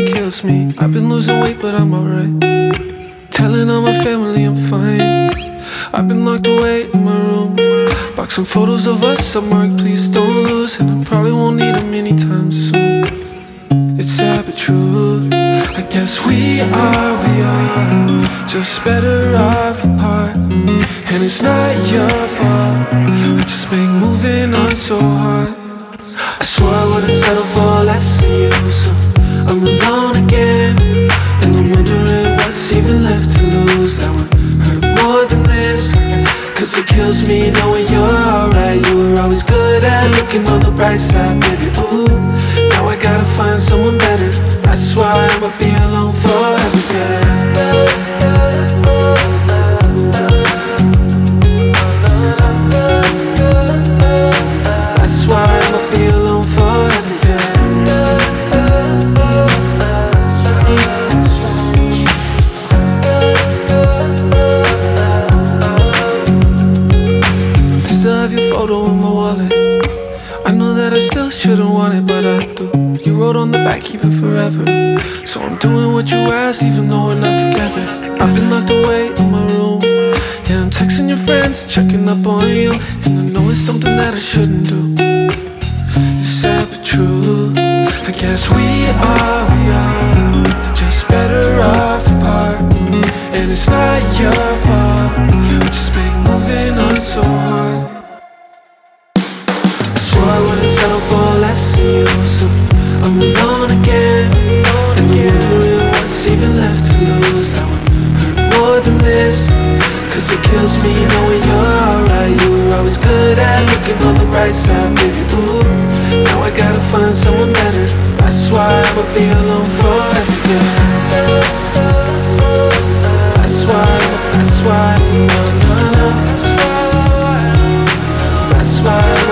it kills me. I've been losing weight, but I'm alright. Telling all my family I'm fine. I've been locked away in my room. Boxing photos of us, I'm marked, please don't lose. And I probably won't need them anytime soon. It's sad but true. I guess we are just better off apart. And it's not your fault, I just make moving on so hard. I swore I wouldn't settle for less than you, so I'm alone again. And I'm wondering what's even left to lose that would hurt more than this. Cause it kills me knowing you're alright. You were always good at looking on the bright side, baby, ooh. Now I gotta find someone better. That's why I'ma be alone forever, yeah. That's why I'ma be alone forever, yeah. I still have your photo in my wallet. I know that I still shouldn't want it, but I do. You wrote on the back, keep it forever. So I'm doing what you asked, even though we're not together. I've been locked away in my room. Yeah, I'm texting your friends, checking up on you. And I know it's something that I shouldn't do. It's sad but true. I guess we are just better off apart. And it's not your fault, I just make moving on so hard. I wouldn't settle for less than you, so I'm alone again. And I'm wondering what's even left to lose that would hurt more than this. Cause it kills me knowing you're alright. You were always good at looking on the bright side, baby, ooh. Now I gotta find someone better. That's why I'ma be alone forever, yeah. That's why, no, no, no. That's why